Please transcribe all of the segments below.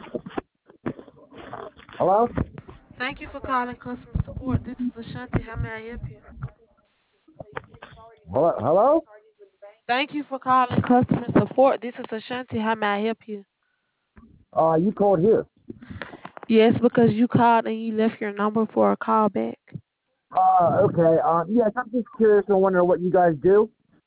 Hello? Thank you for calling customer support. This is Ashanti. How may I help you? Hello? Hello? Thank you for calling customer support. This is Ashanti. How may I help you? You called here. Yes, because you called and you left your number for a call back. Okay. Yes, I'm just curious and wondering what you guys do.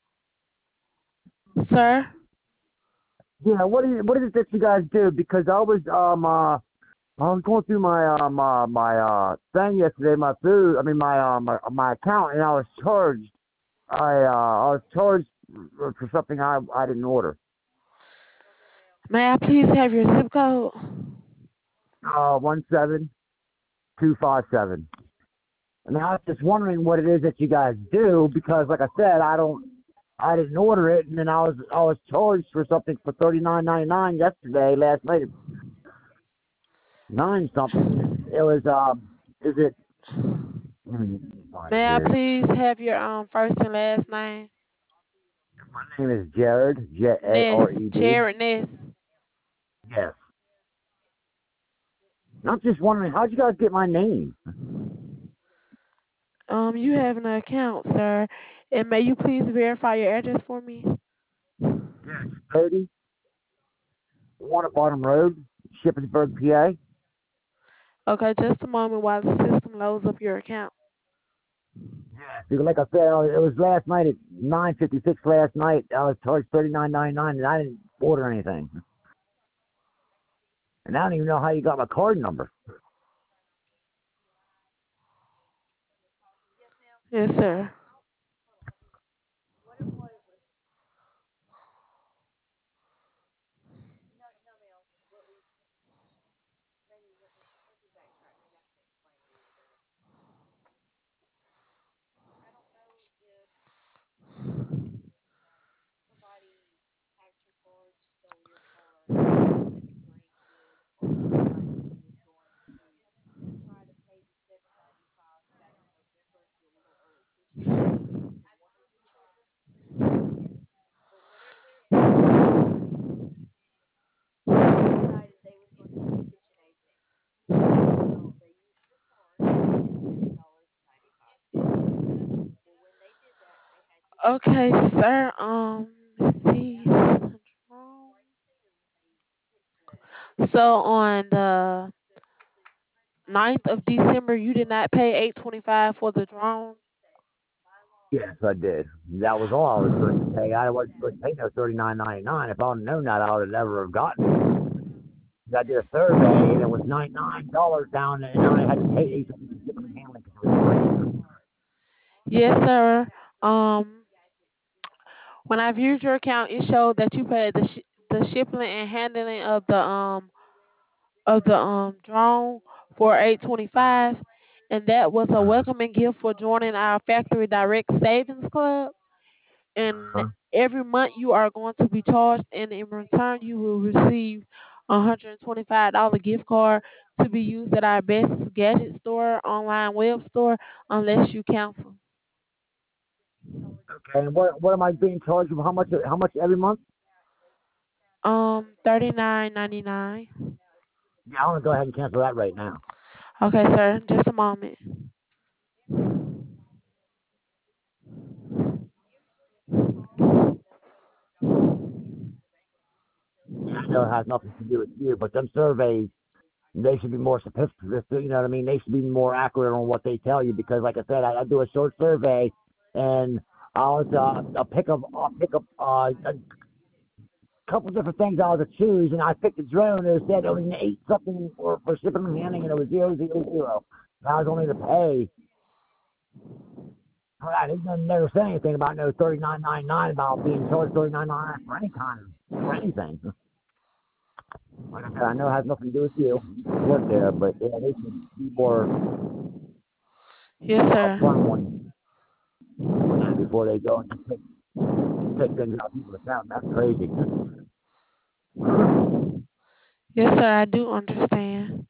Sir? Yeah, what is it that you guys do? Because I was going through my thing yesterday, my food, I mean my account, and I was charged for something I didn't order. May I please have your zip code? 17257. And I was just wondering what it is that you guys do because, like I said, I didn't order it, and then I was charged for something for $39.99 yesterday, last night at 9 something. It was is it? Let me find it May I here. please have your first and last name? My name is Jared, Ness. Jared. Jared Ness. Yes. And I'm just wondering, how'd you guys get my name? You have an account, sir. And may you please verify your address for me? 30, One at Bottom Road, Shippensburg, PA. Okay, just a moment while the system loads up your account. Because like I said, it was last night at 9:56 last night. I was charged $39.99, and I didn't order anything. And I don't even know how you got my card number. Yes, sir. Okay, sir. Let's see. So on the 9th of December, you did not pay 825 for the drone. Yes, I did. That was all I was supposed to pay. I wasn't supposed to pay no $39.99. If I'd known that, I would have never have gotten it. I did a survey, and it was $99 down, and I had to pay $8 for handling because it was free. Yes, sir. Um, when I viewed your account, it showed that you paid the shipping and handling of the drone for 825, and that was a welcoming gift for joining our Factory Direct Savings Club. And Huh? every month you are going to be charged, and in return you will receive a $125 gift card to be used at our Best Gadget store, online web store, unless you cancel. Okay, and what am I being charged for? How much every month? 39.99. Yeah, I'm gonna go ahead and cancel that right now. Okay, sir, just a moment. Yeah, I know it has nothing to do with you, but them surveys, they should be more sophisticated. You know what I mean? They should be more accurate on what they tell you because, like I said, I do a short survey, and I'll pick up a couple different things I was to choose, and I picked a drone, and it said it was an 8 something for shipping and handling, and it was 000. And I was only to pay. I didn't never say anything about no 39.99 about being charged 39.99 for any kind of for anything. Like I said, I know it has nothing to do with you. You work there, but yeah, they should be Yes, sir. upfront on that before they go and just take things out of people's account. That's crazy. Yes, sir, I do understand.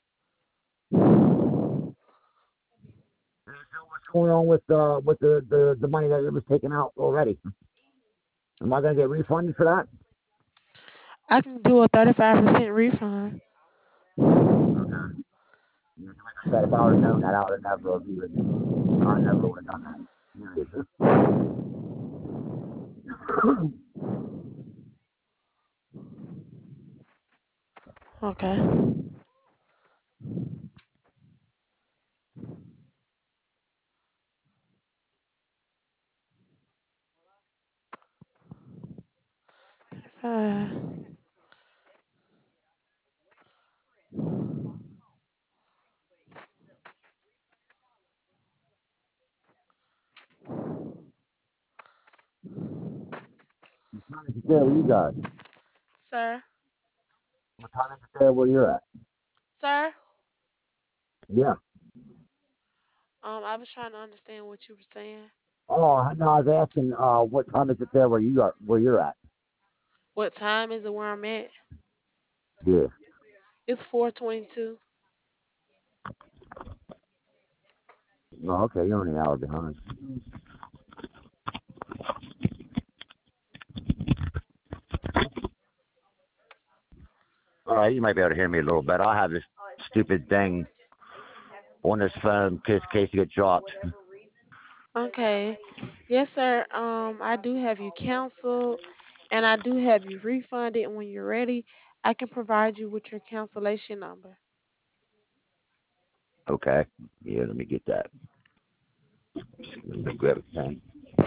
So what's going on with the money that it was taken out already? Am I gonna get refunded for that? I can do a 35% refund. said, if I would have known that, I would have never have even, I never would have done that. Okay. Uh, What time is it there where you guys? sir. What time is it there where you're at? Sir. Yeah. I was trying to understand what you were saying. Oh, no, I was asking, what time is it there where you are, where you're at? What time is it where I'm at? Yeah. It's 4:22. Oh, okay, you're only an hour behind. All right, you might be able to hear me a little better. I have this stupid thing on this phone in case it gets dropped. Okay. Yes, sir. I do have you canceled, and I do have you refunded. And when you're ready, I can provide you with your cancellation number. Okay. Yeah, let me get that. Let me grab a pen.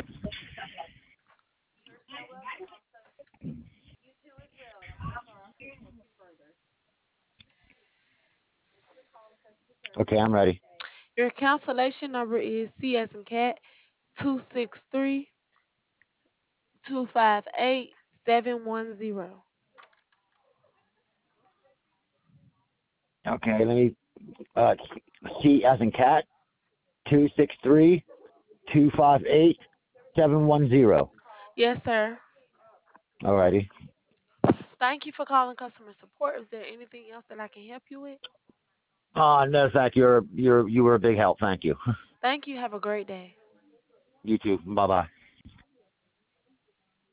Okay, I'm ready. Your cancellation number is C as in cat 263-258-710. Okay, let me C as in cat 263-258-710. Yes, sir. Alrighty. Thank you for calling customer support. Is there anything else that I can help you with? No, thank you. You were a big help. Thank you. Thank you. Have a great day. You too. Bye bye.